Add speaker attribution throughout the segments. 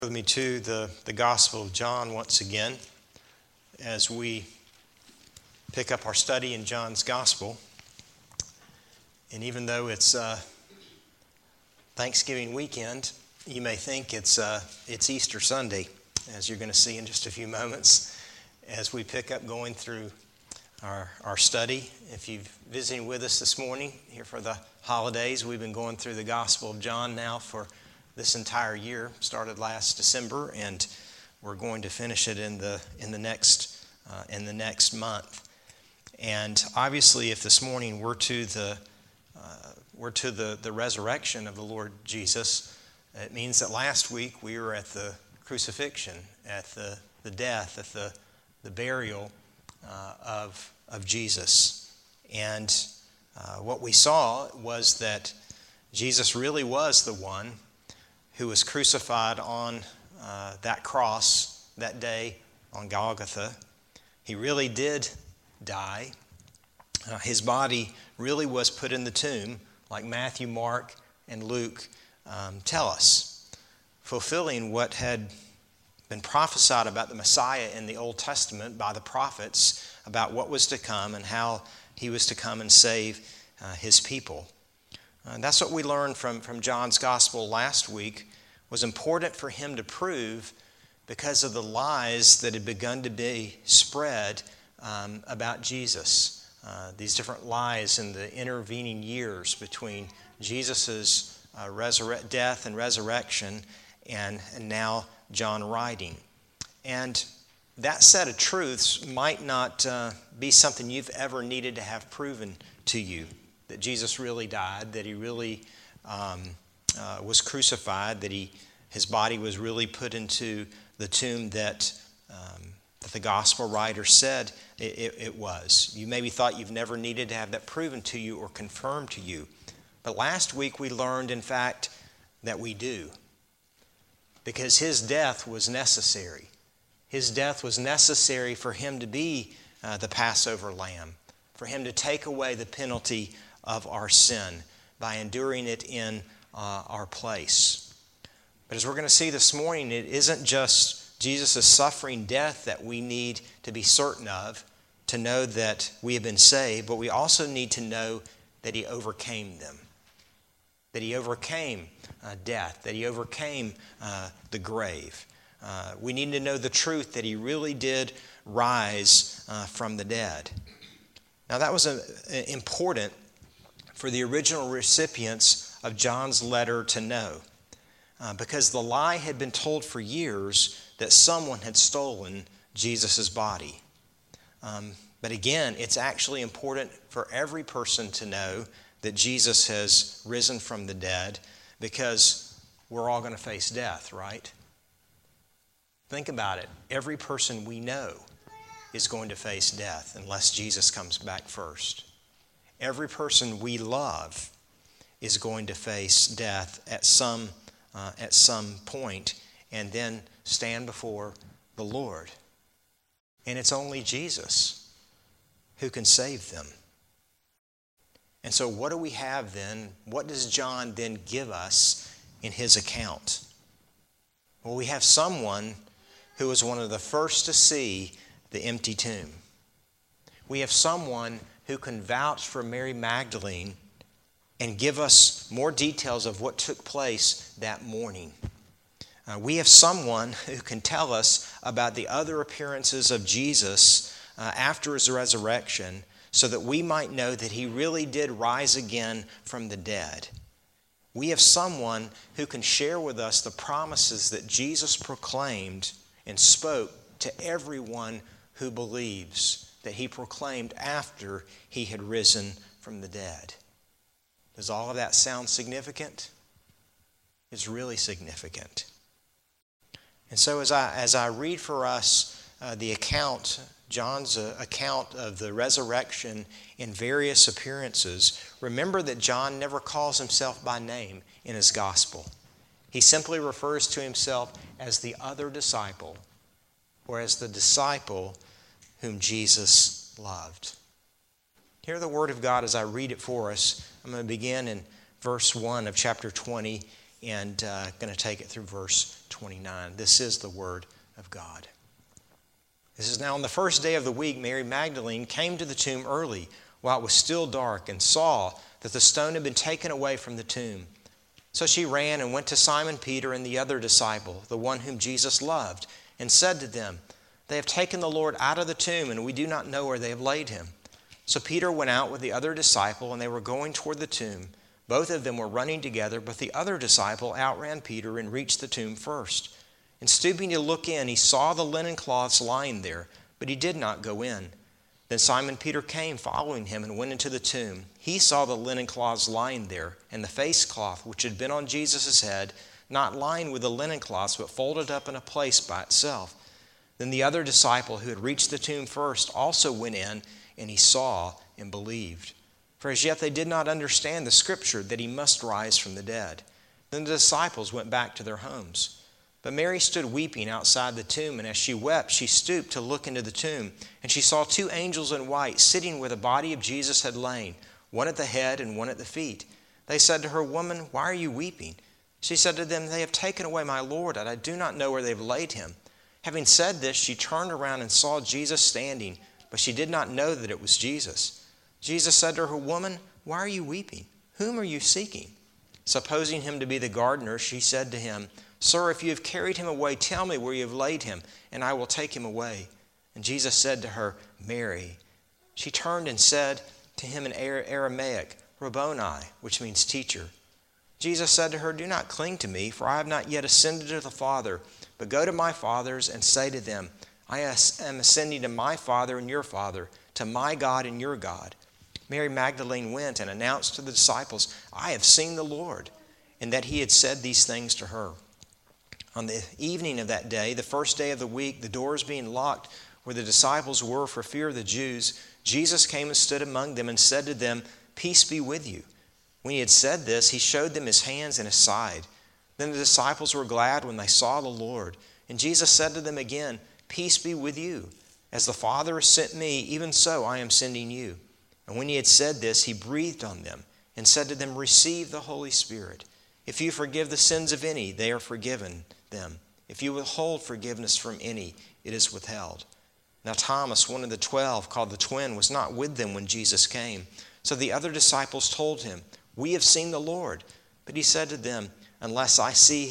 Speaker 1: With me to the Gospel of John once again as we pick up our study in John's Gospel. And even though it's Thanksgiving weekend, you may think it's Easter Sunday, as you're going to see in just a few moments as we pick up going through our study. If you're visiting with us this morning here for the holidays, we've been going through the Gospel of John now for this entire year. Started last December, and we're going to finish it in the next month. And obviously, if this morning we're to the resurrection of the Lord Jesus, it means that last week we were at the crucifixion, at the death, at the burial of Jesus. And what we saw was that Jesus really was the one who was crucified on that cross that day on Golgotha. He really did die. His body really was put in the tomb, like Matthew, Mark, and Luke tell us, fulfilling what had been prophesied about the Messiah in the Old Testament by the prophets about what was to come and how he was to come and save his people. That's what we learned from John's Gospel last week. Was important for him to prove because of the lies that had begun to be spread about Jesus. These different lies in the intervening years between Jesus' death and resurrection and now John writing. And that set of truths might not be something you've ever needed to have proven to you, that Jesus really died, that he really was crucified, that his body was really put into the tomb that the gospel writer said it was. You maybe thought you've never needed to have that proven to you or confirmed to you. But last week we learned, in fact, that we do. Because his death was necessary. His death was necessary for him to be the Passover lamb, for him to take away the penalty of our sin by enduring it in our place. But as we're going to see this morning, it isn't just Jesus' suffering death that we need to be certain of, to know that we have been saved, but we also need to know that he overcame them, that he overcame death, that he overcame the grave. We need to know the truth that he really did rise from the dead. Now that was important for the original recipients of John's letter to know. Because the lie had been told for years that someone had stolen Jesus' body. But again, it's actually important for every person to know that Jesus has risen from the dead, because we're all going to face death, right? Think about it. Every person we know is going to face death unless Jesus comes back first. Every person we love is going to face death at some point, and then stand before the Lord. And it's only Jesus who can save them. And so what do we have then? What does John then give us in his account? Well, we have someone who was one of the first to see the empty tomb. We have someone who can vouch for Mary Magdalene and give us more details of what took place that morning. We have someone who can tell us about the other appearances of Jesus after his resurrection, so that we might know that he really did rise again from the dead. We have someone who can share with us the promises that Jesus proclaimed and spoke to everyone who believes, that he proclaimed after he had risen from the dead. Does all of that sound significant? It's really significant. And so as I read for us the account, John's account of the resurrection in various appearances, remember that John never calls himself by name in his gospel. He simply refers to himself as the other disciple, or as the disciple whom Jesus loved. Hear the word of God as I read it for us. I'm going to begin in verse 1 of chapter 20 and going to take it through verse 29. This is the word of God. This is now on the first day of the week, Mary Magdalene came to the tomb early while it was still dark and saw that the stone had been taken away from the tomb. So she ran and went to Simon Peter and the other disciple, the one whom Jesus loved, and said to them, "They have taken the Lord out of the tomb, and we do not know where they have laid him." So Peter went out with the other disciple, and they were going toward the tomb. Both of them were running together, but the other disciple outran Peter and reached the tomb first. And stooping to look in, he saw the linen cloths lying there, but he did not go in. Then Simon Peter came, following him, and went into the tomb. He saw the linen cloths lying there, and the face cloth which had been on Jesus' head, not lying with the linen cloths, but folded up in a place by itself. Then the other disciple who had reached the tomb first also went in, and he saw and believed. For as yet they did not understand the scripture that he must rise from the dead. Then the disciples went back to their homes. But Mary stood weeping outside the tomb, and as she wept, she stooped to look into the tomb, and she saw two angels in white sitting where the body of Jesus had lain, one at the head and one at the feet. They said to her, "Woman, why are you weeping?" She said to them, "They have taken away my Lord, and I do not know where they have laid him." Having said this, she turned around and saw Jesus standing, but she did not know that it was Jesus. Jesus said to her, "Woman, why are you weeping? Whom are you seeking?" Supposing him to be the gardener, she said to him, "Sir, if you have carried him away, tell me where you have laid him, and I will take him away." And Jesus said to her, "Mary." She turned and said to him in Aramaic, "Rabboni," which means teacher. Jesus said to her, "Do not cling to me, for I have not yet ascended to the Father, but go to my fathers and say to them, I am ascending to my Father and your Father, to my God and your God." Mary Magdalene went and announced to the disciples, "I have seen the Lord," and that he had said these things to her. On the evening of that day, the first day of the week, the doors being locked where the disciples were for fear of the Jews, Jesus came and stood among them and said to them, "Peace be with you." When he had said this, he showed them his hands and his side. Then the disciples were glad when they saw the Lord. And Jesus said to them again, "Peace be with you. As the Father has sent me, even so I am sending you." And when he had said this, he breathed on them and said to them, "Receive the Holy Spirit. If you forgive the sins of any, they are forgiven them. If you withhold forgiveness from any, it is withheld." Now Thomas, one of the 12, called the twin, was not with them when Jesus came. So the other disciples told him, "We have seen the Lord." But he said to them, "Unless I see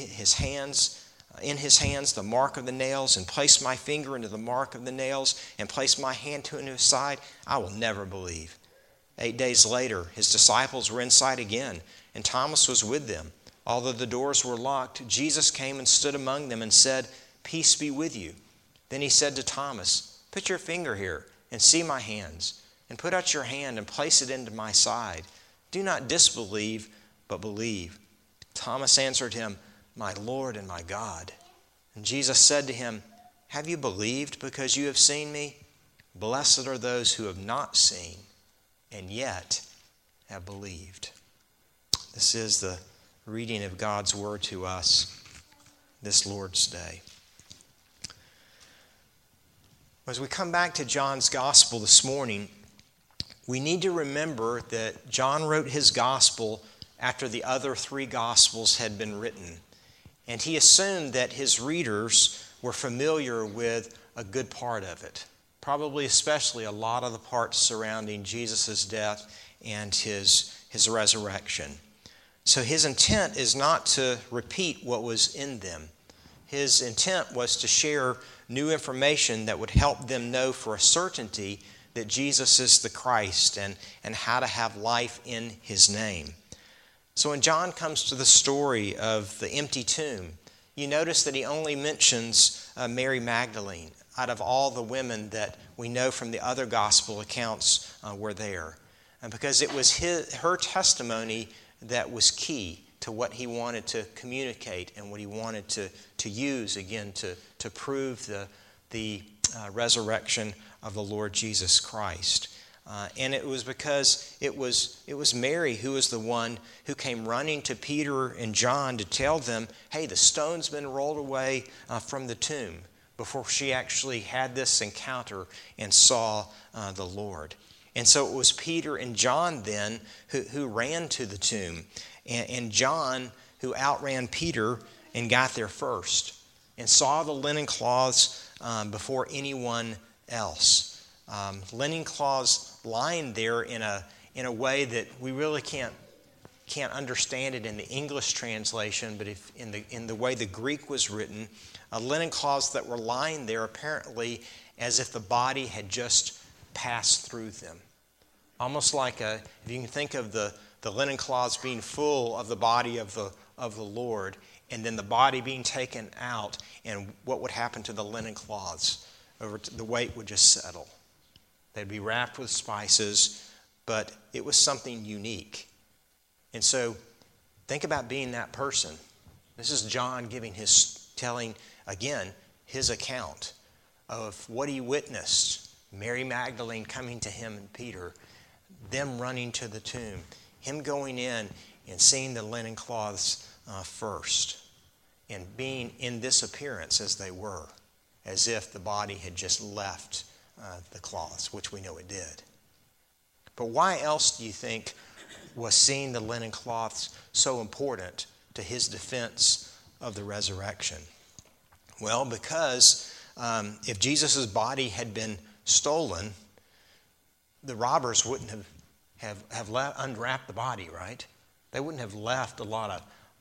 Speaker 1: in his hands the mark of the nails, and place my finger into the mark of the nails, and place my hand into his side, I will never believe." 8 days later, his disciples were inside again, and Thomas was with them. Although the doors were locked, Jesus came and stood among them and said, "Peace be with you." Then he said to Thomas, "Put your finger here and see my hands, and put out your hand and place it into my side. Do not disbelieve, but believe." Thomas answered him, "My Lord and my God." And Jesus said to him, "Have you believed because you have seen me? Blessed are those who have not seen and yet have believed." This is the reading of God's word to us this Lord's Day. As we come back to John's gospel this morning, we need to remember that John wrote his gospel after the other 3 gospels had been written. And he assumed that his readers were familiar with a good part of it, probably especially a lot of the parts surrounding Jesus' death and his resurrection. So his intent is not to repeat what was in them. His intent was to share new information that would help them know for a certainty that Jesus is the Christ and how to have life in his name. So when John comes to the story of the empty tomb, you notice that he only mentions Mary Magdalene out of all the women that we know from the other gospel accounts were there. And because it was her testimony that was key to what he wanted to communicate and what he wanted to use, again, to prove the resurrection of the Lord Jesus Christ. And it was because it was Mary who was the one who came running to Peter and John to tell them, "Hey, the stone's been rolled away from the tomb," before she actually had this encounter and saw the Lord. And so it was Peter and John then who ran to the tomb. And John who outran Peter and got there first and saw the linen cloths before anyone else. Linen cloths lying there in a way that we really can't understand it in the English translation, but if in the way the Greek was written, linen cloths that were lying there apparently as if the body had just passed through them. Almost like if you can think of the linen cloths being full of the body of the Lord, and then the body being taken out, and what would happen to the linen cloths? The weight would just settle. They'd be wrapped with spices, but it was something unique. And so think about being that person. This is John telling again his account of what he witnessed. Mary Magdalene coming to him and Peter, them running to the tomb, him going in and seeing the linen cloths first, and being in this appearance as they were, as if the body had just left the cloths, which we know it did. But why else do you think was seeing the linen cloths so important to his defense of the resurrection? Well, because if Jesus' body had been stolen, the robbers wouldn't have unwrapped the body, right? They wouldn't have left a lot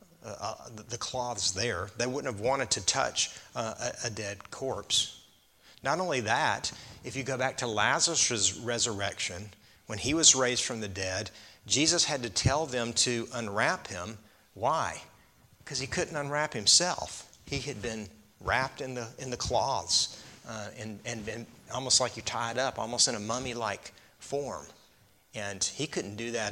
Speaker 1: of the cloths there. They wouldn't have wanted to touch a dead corpse. Not only that, if you go back to Lazarus' resurrection, when he was raised from the dead, Jesus had to tell them to unwrap him. Why? Because he couldn't unwrap himself. He had been wrapped in the cloths and almost like you tied up, almost in a mummy-like form. And he couldn't do that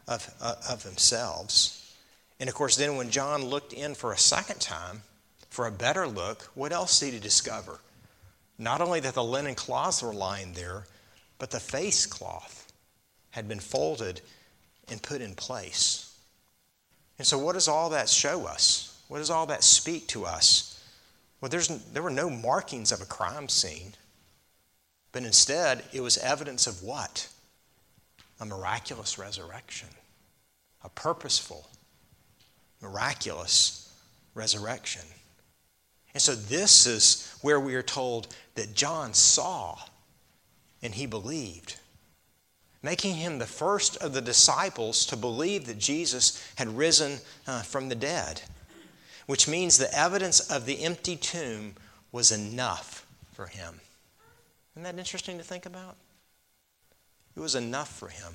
Speaker 1: of themselves. And of course, then when John looked in for a second time, for a better look, what else did he discover? Not only that the linen cloths were lying there, but the face cloth had been folded and put in place. And so what does all that show us? What does all that speak to us? Well, there were no markings of a crime scene, but instead it was evidence of what? A miraculous resurrection, a purposeful, miraculous resurrection. And so this is where we are told that John saw and he believed, making him the first of the disciples to believe that Jesus had risen from the dead, which means the evidence of the empty tomb was enough for him. Isn't that interesting to think about? It was enough for him.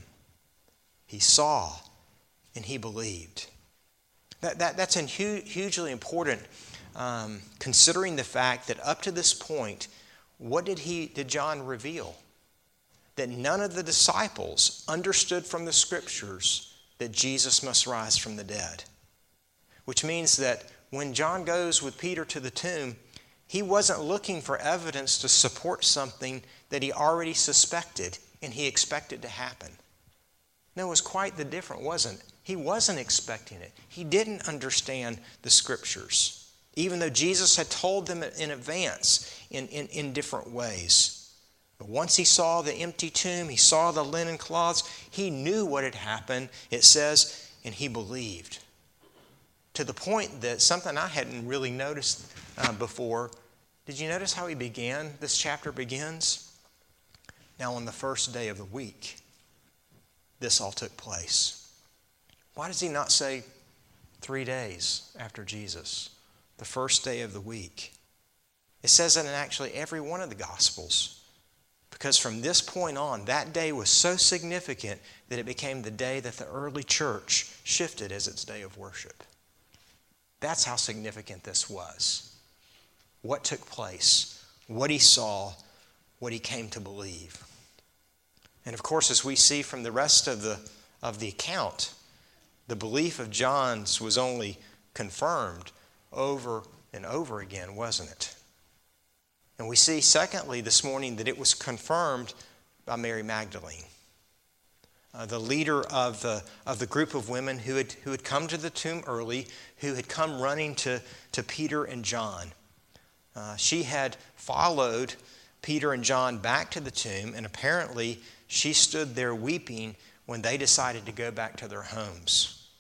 Speaker 1: He saw and he believed. That's hugely important, considering the fact that up to this point, what did John reveal? That none of the disciples understood from the Scriptures that Jesus must rise from the dead. Which means that when John goes with Peter to the tomb, he wasn't looking for evidence to support something that he already suspected and he expected to happen. No, it was quite the different, wasn't it? He wasn't expecting it. He didn't understand the Scriptures, even though Jesus had told them in advance in different ways. But once he saw the empty tomb, he saw the linen cloths, he knew what had happened, it says, and he believed. To the point that something I hadn't really noticed before, did you notice how this chapter begins? Now on the first day of the week, this all took place. Why does he not say 3 days after Jesus? The first day of the week. It says that in actually every one of the Gospels. Because from this point on, that day was so significant that it became the day that the early church shifted as its day of worship. That's how significant this was. What took place, what he saw, what he came to believe. And of course, as we see from the rest of the account, the belief of John's was only confirmed over and over again, wasn't it? And we see, secondly, this morning that it was confirmed by Mary Magdalene, the leader of the group of women who had come to the tomb early, who had come running to Peter and John. She had followed Peter and John back to the tomb, and apparently she stood there weeping when they decided to go back to their homes.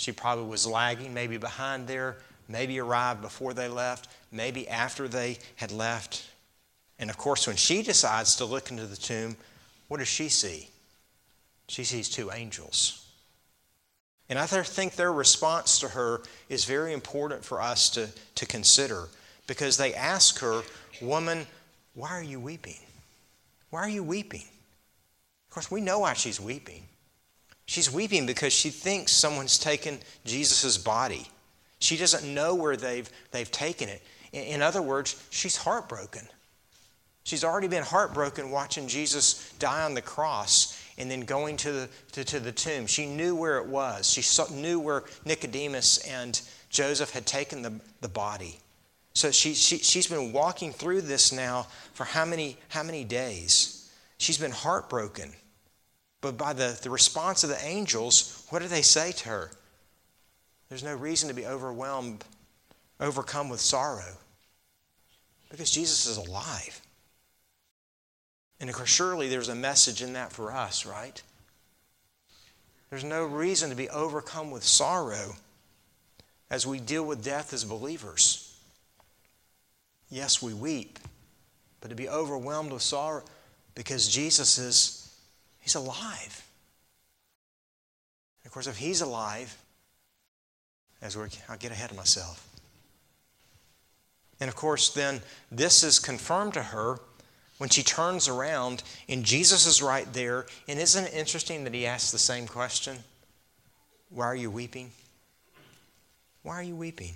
Speaker 1: She probably was lagging, maybe behind there, maybe arrived before they left, maybe after they had left. And of course, when she decides to look into the tomb, what does she see? She sees two angels. And I think their response to her is very important for us to consider, because they ask her, "Woman, why are you weeping? Why are you weeping?" Of course, we know why she's weeping. She's weeping because she thinks someone's taken Jesus' body. She doesn't know where they've taken it. In other words, she's heartbroken. She's already been heartbroken watching Jesus die on the cross and then going to the tomb. She knew where it was. She knew where Nicodemus and Joseph had taken the body. So she's been walking through this now for how many days? She's been heartbroken. But by the response of the angels, what do they say to her? There's no reason to be overcome with sorrow, because Jesus is alive. And of course, surely there's a message in that for us, right? There's no reason to be overcome with sorrow as we deal with death as believers. Yes, we weep, but to be overwhelmed with sorrow because Jesus He's alive. And of course, if He's alive, I'll get ahead of myself. And of course, then this is confirmed to her when she turns around and Jesus is right there. And isn't it interesting that He asks the same question? Why are you weeping? Why are you weeping?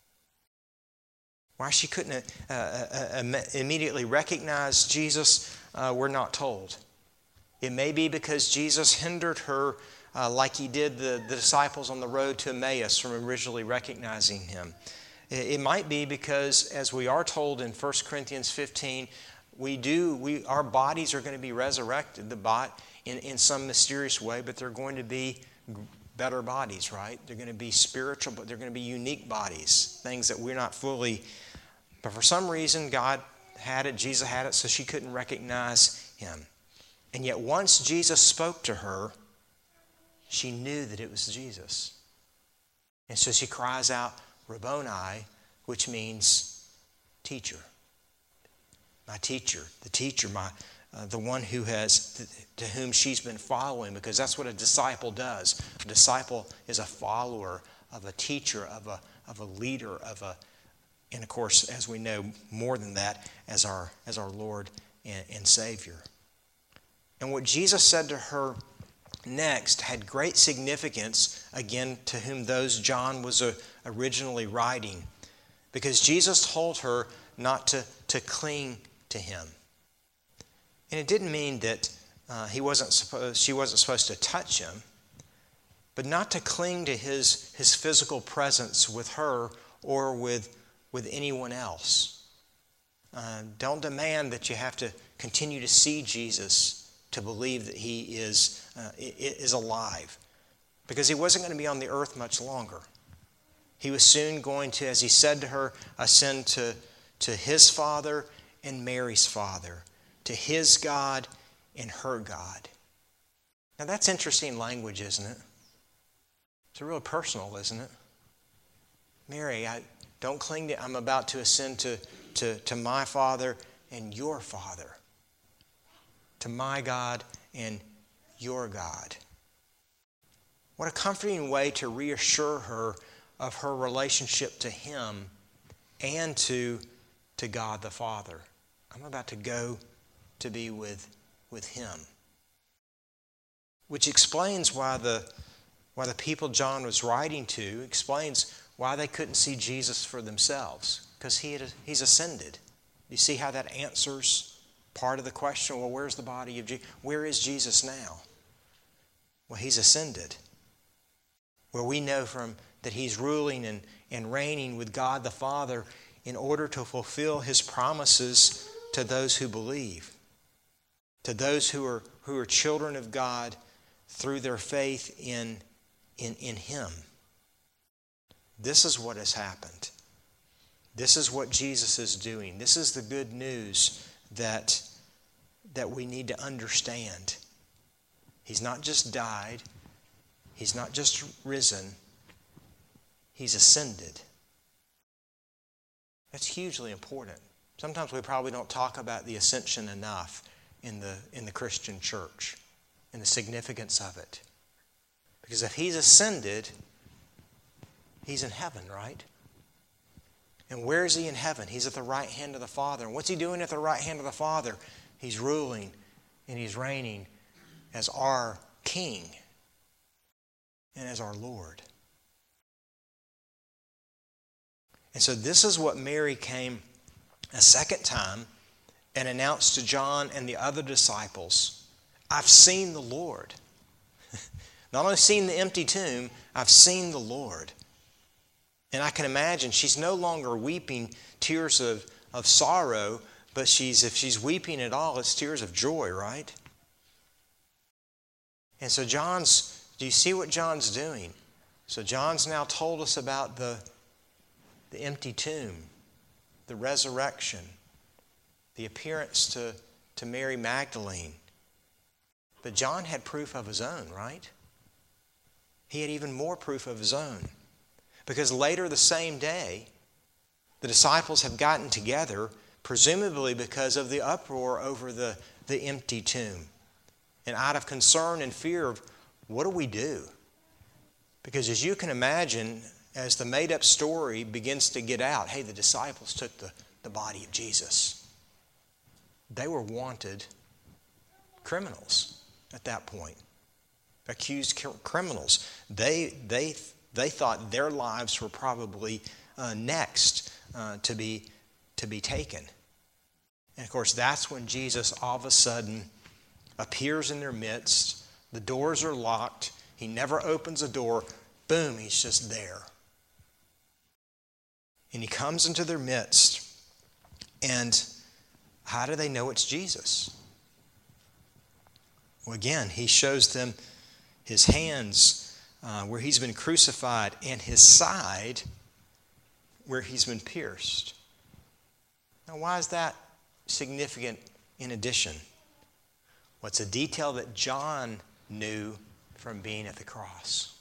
Speaker 1: Why she couldn't immediately recognize Jesus, we're not told. It may be because Jesus hindered her like He did the disciples on the road to Emmaus from originally recognizing Him. It might be because, as we are told in 1 Corinthians 15, our bodies are going to be resurrected in some mysterious way, but they're going to be better bodies, right? They're going to be spiritual, but they're going to be unique bodies, things that we're not fully. But for some reason, God had it, Jesus had it, so she couldn't recognize Him. And yet once Jesus spoke to her, she knew that it was Jesus. And so she cries out, Rabboni, which means teacher. My teacher, the teacher, the one to whom she's been following, because that's what a disciple does. A disciple is a follower of a teacher, of a leader, and of course, as we know, more than that, as our Lord and Savior. And what Jesus said to her next had great significance, again, to whom those John was originally writing, because Jesus told her not to cling to Him. And it didn't mean that she wasn't supposed to touch Him, but not to cling to His physical presence with her or with anyone else. Don't demand that you have to continue to see Jesus to believe that He is alive, because He wasn't going to be on the earth much longer. He was soon going to, as He said to her, ascend to His Father and Mary's Father, to His God and her God. Now that's interesting language, isn't it? It's real personal, isn't it? Mary, don't cling to, I'm about to ascend to my Father and your Father, to my God and your God. What a comforting way to reassure her of her relationship to Him and to God the Father. I'm about to go to be with Him. Which explains why the people John was writing to, explains why they couldn't see Jesus for themselves, because He's ascended. You see how that answers part of the question? Well, where's the body of Jesus? Where is Jesus now? Well, He's ascended. Where we know that He's ruling and reigning with God the Father in order to fulfill His promises to those who believe, to those who are children of God through their faith in Him. This is what has happened. This is what Jesus is doing. This is the good news that we need to understand. He's not just died. He's not just risen. He's ascended. That's hugely important. Sometimes we probably don't talk about the ascension enough in the Christian church and the significance of it. Because if He's ascended, He's in heaven, right? And where is He in heaven? He's at the right hand of the Father. And what's He doing at the right hand of the Father? He's ruling and He's reigning as our King and as our Lord. And so this is what Mary came a second time and announced to John and the other disciples. I've seen the Lord. Not only seen the empty tomb, I've seen the Lord. And I can imagine she's no longer weeping tears of sorrow, but if she's weeping at all, it's tears of joy, right? And so do you see what John's doing? So John's now told us about the empty tomb, the resurrection, the appearance to Mary Magdalene. But John had proof of his own, right? He had even more proof of his own. Because later the same day, the disciples have gotten together, presumably because of the uproar over the empty tomb. And out of concern and fear of, what do we do? Because as you can imagine, as the made-up story begins to get out, hey, the disciples took the body of Jesus. They were wanted criminals at that point. Accused criminals. They thought their lives were probably next to be taken. And of course, that's when Jesus all of a sudden appears in their midst. The doors are locked. He never opens a door. Boom, He's just there. And He comes into their midst. And how do they know it's Jesus? Well, again, He shows them His hands where He's been crucified, and His side where He's been pierced. Now, why is that significant in addition? Well, it's a detail that John knew from being at the cross.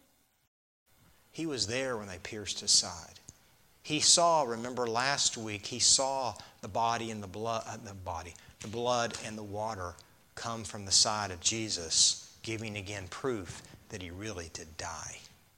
Speaker 1: He was there when they pierced His side. He saw, remember last week, He saw the body and the blood and the water come from the side of Jesus, giving again proof that He really did die.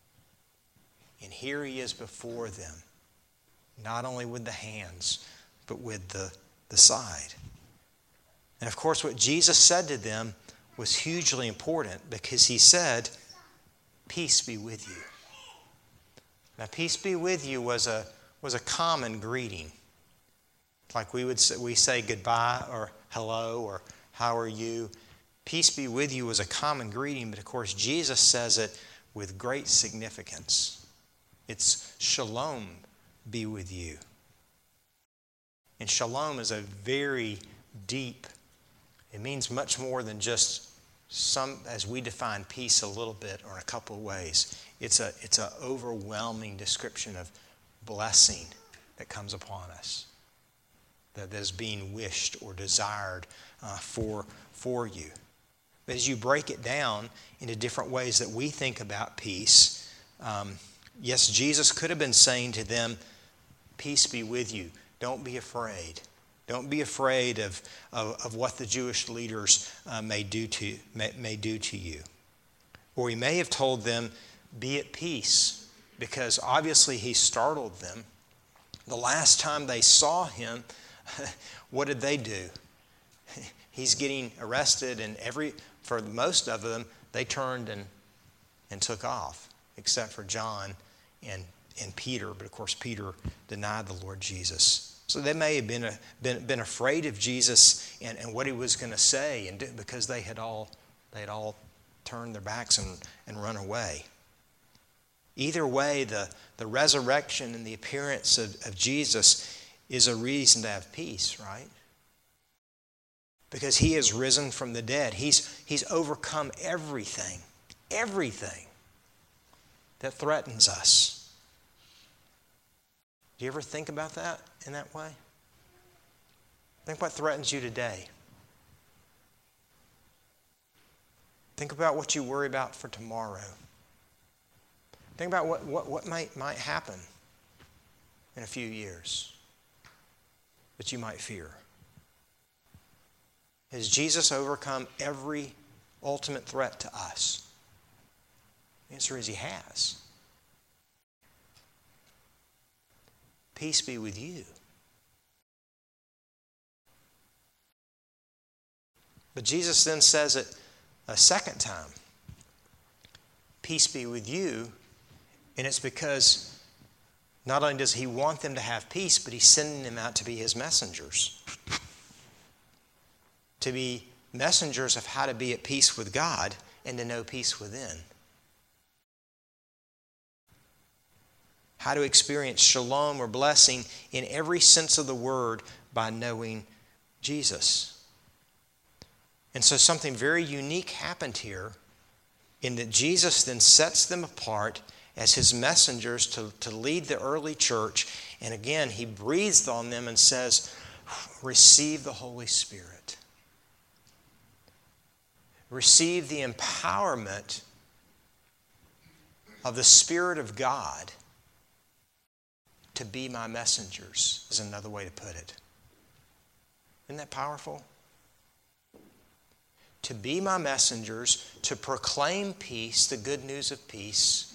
Speaker 1: And here He is before them, not only with the hands, but with the side. And of course, what Jesus said to them was hugely important, because He said, peace be with you. Now, peace be with you was a common greeting. Like we say goodbye or hello or how are you. Peace be with you was a common greeting, but of course Jesus says it with great significance. It's shalom be with you. And shalom is a very deep, it means much more than just as we define peace a little bit or in a couple of ways. It's an overwhelming description of blessing that comes upon us, that is being wished or desired for you. But as you break it down into different ways that we think about peace, yes, Jesus could have been saying to them, peace be with you. Don't be afraid. Don't be afraid of what the Jewish leaders may do to you. Or He may have told them, be at peace, because obviously He startled them. The last time they saw Him, what did they do? He's getting arrested, and for most of them, they turned and took off, except for John and Peter. But of course, Peter denied the Lord Jesus. So they may have been afraid of Jesus and what He was going to say, because they had all turned their backs and run away. Either way, the resurrection and the appearance of Jesus is a reason to have peace, right? Because He has risen from the dead. He's overcome everything that threatens us. Do you ever think about that in that way? Think what threatens you today. Think about what you worry about for tomorrow. Think about what might happen in a few years that you might fear. Has Jesus overcome every ultimate threat to us? The answer is He has. Peace be with you. But Jesus then says it a second time. Peace be with you. And it's because not only does He want them to have peace, but He's sending them out to be His messengers. To be messengers of how to be at peace with God and to know peace within. How to experience shalom or blessing in every sense of the word by knowing Jesus. And so something very unique happened here in that Jesus then sets them apart as His messengers to lead the early church. And again, He breathes on them and says, receive the Holy Spirit. Receive the empowerment of the Spirit of God to be my messengers, is another way to put it. Isn't that powerful? To be my messengers, to proclaim peace, the good news of peace,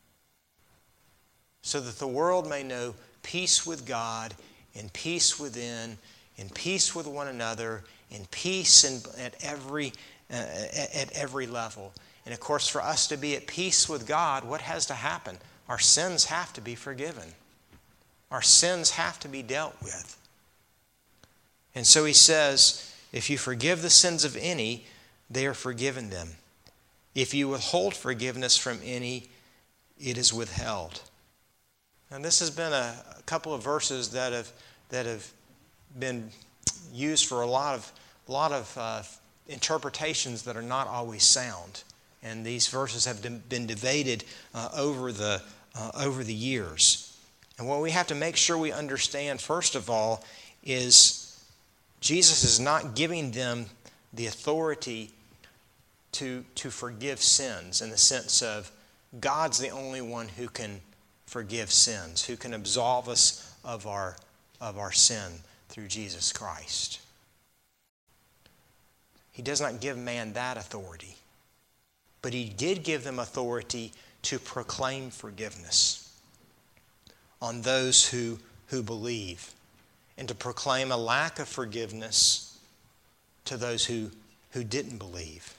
Speaker 1: so that the world may know peace with God and peace within and peace with one another and peace at every level. And of course, for us to be at peace with God, what has to happen? Our sins have to be forgiven. Our sins have to be dealt with. And so He says, if you forgive the sins of any, they are forgiven them. If you withhold forgiveness from any, it is withheld. And this has been a couple of verses that have been used for a lot of interpretations that are not always sound. And these verses have been debated over the years. And what we have to make sure we understand, first of all, is Jesus is not giving them the authority to forgive sins in the sense of God's the only one who can forgive sins, who can absolve us of our sin through Jesus Christ. He does not give man that authority. But He did give them authority to proclaim forgiveness on those who believe, and to proclaim a lack of forgiveness to those who didn't believe.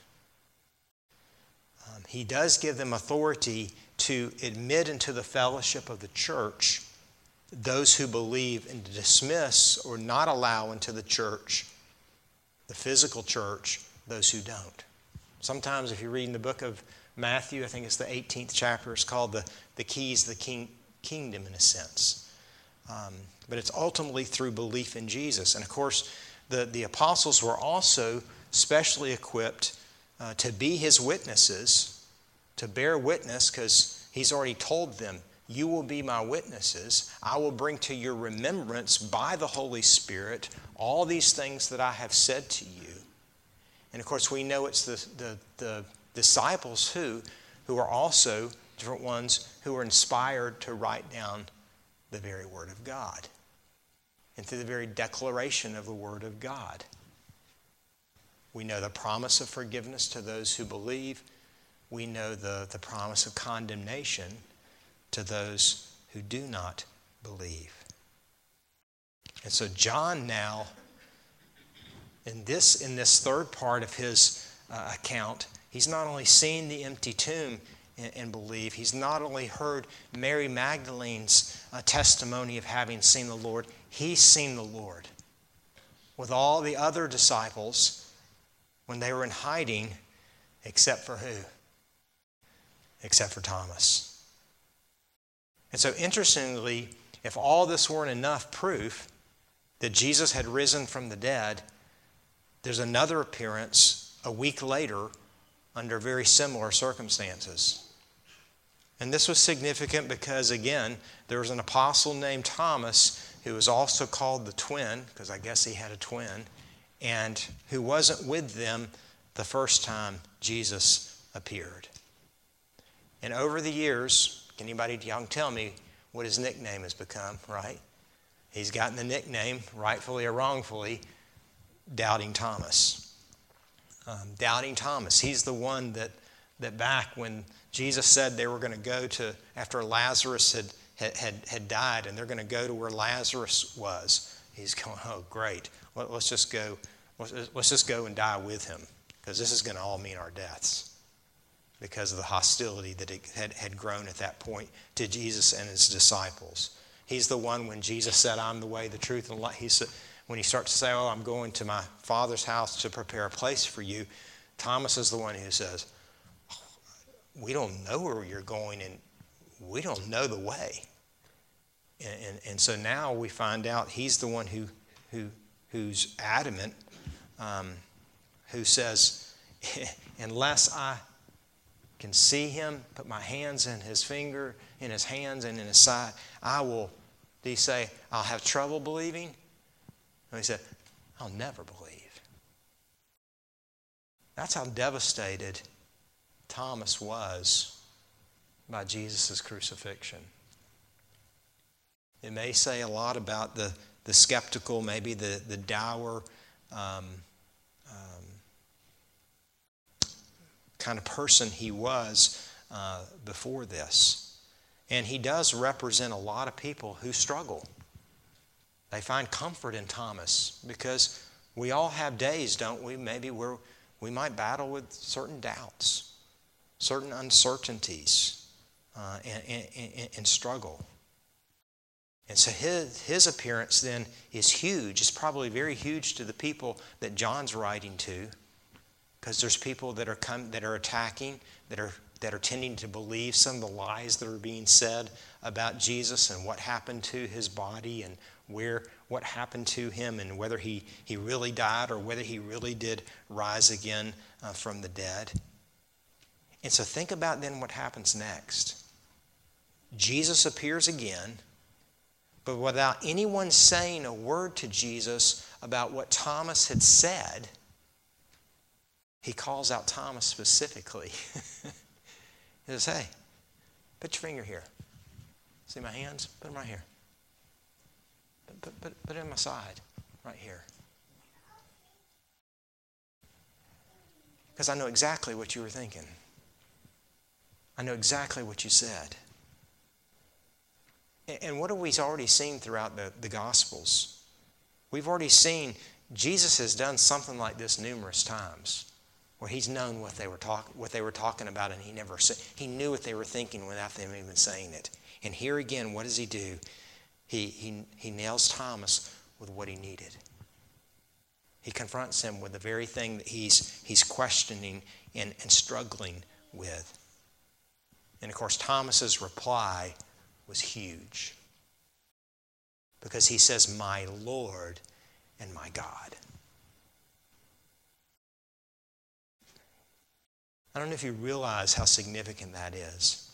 Speaker 1: He does give them authority to admit into the fellowship of the church those who believe, and to dismiss or not allow into the church, the physical church, those who don't. Sometimes if you read in the book of Matthew, I think it's the 18th chapter, it's called the keys of the kingdom in a sense. But it's ultimately through belief in Jesus. And of course, the apostles were also specially equipped to be His witnesses, to bear witness, because He's already told them, you will be my witnesses. I will bring to your remembrance by the Holy Spirit all these things that I have said to you. And of course, we know it's the disciples who are also different ones who are inspired to write down the very Word of God and through the very declaration of the Word of God. We know the promise of forgiveness to those who believe. We know the promise of condemnation to those who do not believe. And so John now, in this third part of his account, he's not only seen the empty tomb and believe, he's not only heard Mary Magdalene's testimony of having seen the Lord, he's seen the Lord with all the other disciples when they were in hiding, except for who? Except for Thomas. And so interestingly, if all this weren't enough proof that Jesus had risen from the dead, there's another appearance a week later under very similar circumstances. And this was significant because, again, there was an apostle named Thomas who was also called the twin, because I guess he had a twin, and who wasn't with them the first time Jesus appeared. And over the years, Y'all can tell me what his nickname has become, right? He's gotten the nickname, rightfully or wrongfully, Doubting Thomas. Doubting Thomas. He's the one that back when Jesus said they were going to go to, after Lazarus had died, and they're going to go to where Lazarus was. He's going, oh, great. Let's just go and die with him, because this is going to all mean our deaths, because of the hostility that had grown at that point to Jesus and his disciples. He's the one when Jesus said, I'm the way, the truth, and the life. He said, when he starts to say, oh, I'm going to my Father's house to prepare a place for you, Thomas is the one who says, we don't know where you're going, and we don't know the way. And so now we find out he's the one who's adamant, who says, unless I can see him, put my hands in his finger, in his hands and in his side, I will, did he say, I'll have trouble believing? And he said, I'll never believe. That's how devastated Thomas was by Jesus' crucifixion. It may say a lot about the skeptical, maybe the dour kind of person he was before this. And he does represent a lot of people who struggle. They find comfort in Thomas, because we all have days, don't we? Maybe where we might battle with certain doubts, certain uncertainties, and struggle. And so his appearance then is huge. It's probably very huge to the people that John's writing to, because there's people that are attacking, that are tending to believe some of the lies that are being said about Jesus and what happened to his body and what happened to him, and whether he really died or whether he really did rise again from the dead. And so think about then what happens next. Jesus appears again, but without anyone saying a word to Jesus about what Thomas had said, he calls out Thomas specifically. He says, hey, put your finger here. See my hands? Put them right here. Put it in my side, right here. Because I know exactly what you were thinking. I know exactly what you said. And what have we already seen throughout the Gospels? We've already seen Jesus has done something like this numerous times, where he's known what they were talking about, and he knew what they were thinking without them even saying it. And here again, what does he do? He nails Thomas with what he needed. He confronts him with the very thing that he's questioning and struggling with. And of course, Thomas's reply was huge, because he says, my Lord and my God. I don't know if you realize how significant that is.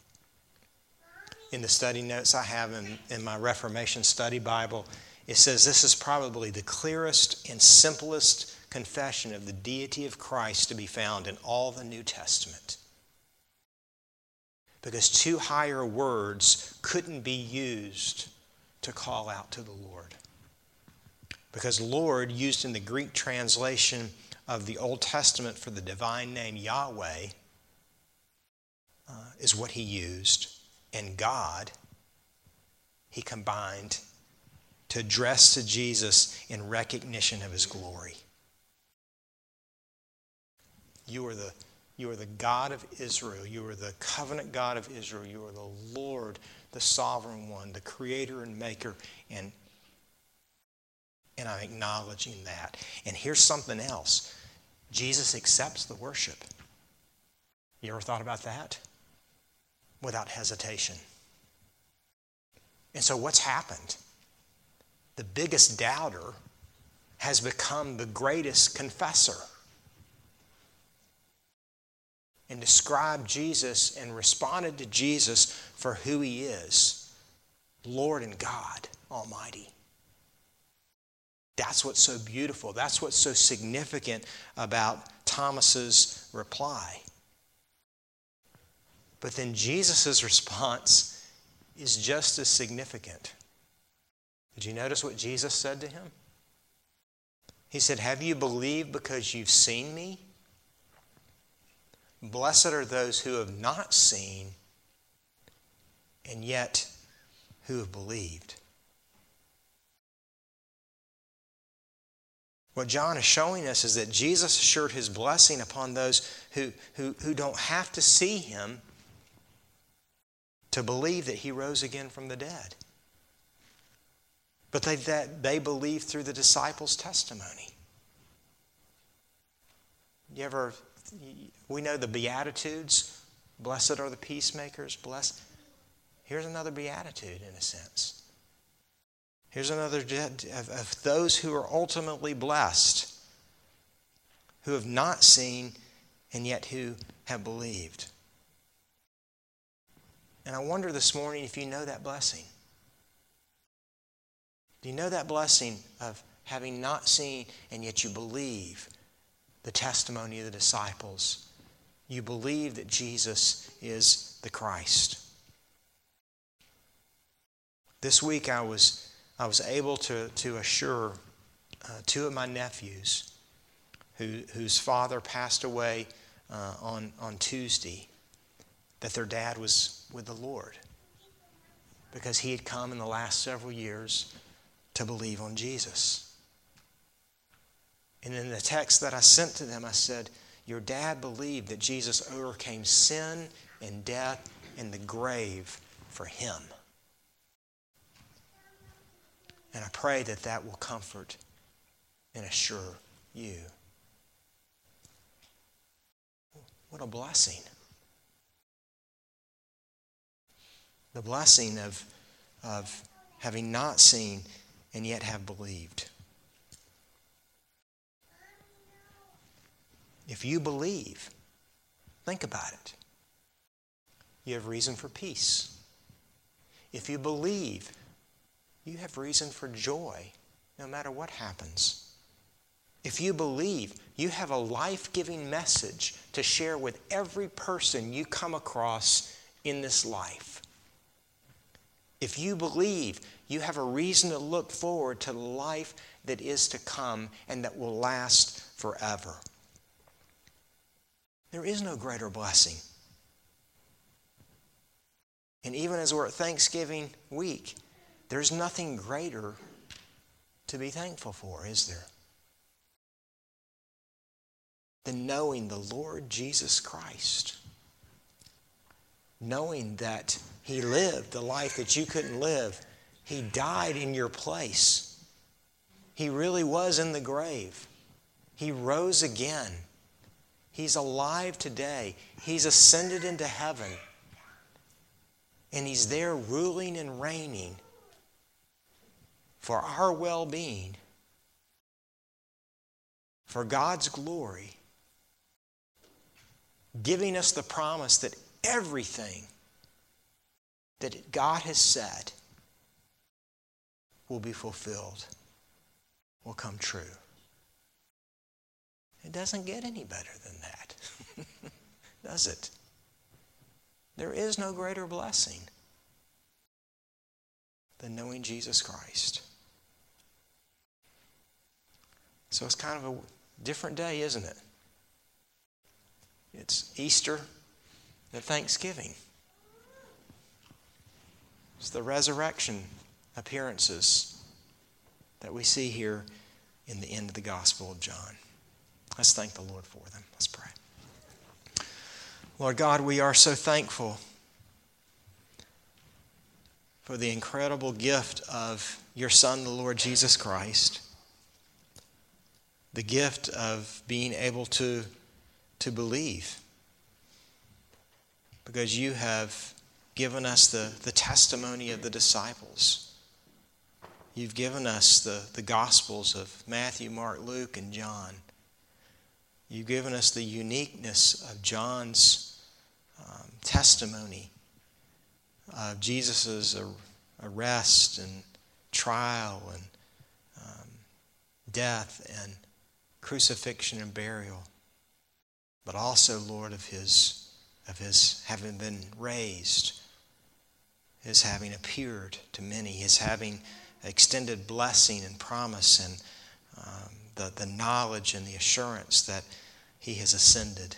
Speaker 1: In the study notes I have in my Reformation Study Bible, it says this is probably the clearest and simplest confession of the deity of Christ to be found in all the New Testament. Because two higher words couldn't be used to call out to the Lord. Because Lord, used in the Greek translation of the Old Testament for the divine name Yahweh, is what he used. And God, he combined to address to Jesus in recognition of his glory. You are the God of Israel. You are the covenant God of Israel. You are the Lord, the sovereign one, the creator and maker. And I'm acknowledging that. And here's something else. Jesus accepts the worship. You ever thought about that? Without hesitation. And so what's happened? The biggest doubter has become the greatest confessor. And described Jesus and responded to Jesus for who he is, Lord and God Almighty. That's what's so beautiful. That's what's so significant about Thomas's reply. But then Jesus' response is just as significant. Did you notice what Jesus said to him? He said, "Have you believed because you've seen me? Blessed are those who have not seen and yet who have believed." What John is showing us is that Jesus assured his blessing upon those who don't have to see him to believe that he rose again from the dead. But they believe through the disciples' testimony. We know the Beatitudes. Blessed are the peacemakers. Blessed. Here's another beatitude in a sense. Here's another of those who are ultimately blessed, who have not seen and yet who have believed. And I wonder this morning if you know that blessing. Do you know that blessing of having not seen and yet you believe the testimony of the disciples? You believe that Jesus is the Christ. This week I was able to assure two of my nephews whose father passed away on Tuesday that their dad was with the Lord because he had come in the last several years to believe on Jesus. And in the text that I sent to them, I said, "Your dad believed that Jesus overcame sin and death and the grave for him." And I pray that that will comfort and assure you. What a blessing. The blessing of having not seen and yet have believed. If you believe, think about it. You have reason for peace. If you believe, you have reason for joy no matter what happens. If you believe, you have a life-giving message to share with every person you come across in this life. If you believe, you have a reason to look forward to the life that is to come and that will last forever. There is no greater blessing. And even as we're at Thanksgiving week, there's nothing greater to be thankful for, is there? Than knowing the Lord Jesus Christ. Knowing that He lived the life that you couldn't live. He died in your place. He really was in the grave. He rose again. He's alive today. He's ascended into heaven. And He's there ruling and reigning for our well-being, for God's glory, giving us the promise that everything that God has said will be fulfilled, will come true. It doesn't get any better than that, does it? There is no greater blessing than knowing Jesus Christ. So it's kind of a different day, isn't it? It's Easter and Thanksgiving. It's the resurrection appearances that we see here in the end of the Gospel of John. Let's thank the Lord for them. Let's pray. Lord God, we are so thankful for the incredible gift of your Son, the Lord Jesus Christ. The gift of being able to believe. Because you have given us the testimony of the disciples. You've given us the Gospels of Matthew, Mark, Luke, and John. You've given us the uniqueness of John's testimony of Jesus' arrest and trial and death and crucifixion and burial. But also, Lord, of his of His having been raised, His having appeared to many, His having extended blessing and promise, and the knowledge and the assurance that He has ascended.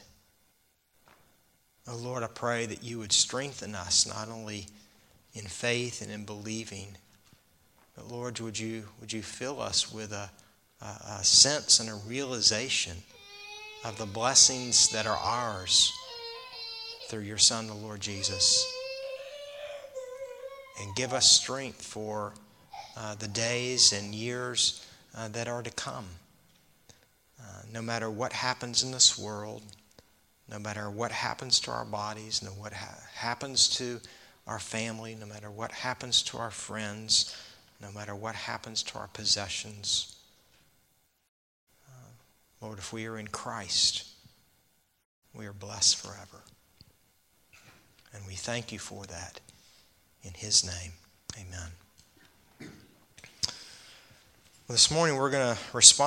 Speaker 1: Oh Lord, I pray that You would strengthen us not only in faith and in believing, but Lord, would you fill us with a sense and a realization of the blessings that are ours through Your Son, the Lord Jesus. And give us strength for the days and years that are to come. No matter what happens in this world, no matter what happens to our bodies, no matter what happens to our family, no matter what happens to our friends, no matter what happens to our possessions, Lord, if we are in Christ, we are blessed forever. And we thank You for that. In His name, amen. Well, this morning we're going to respond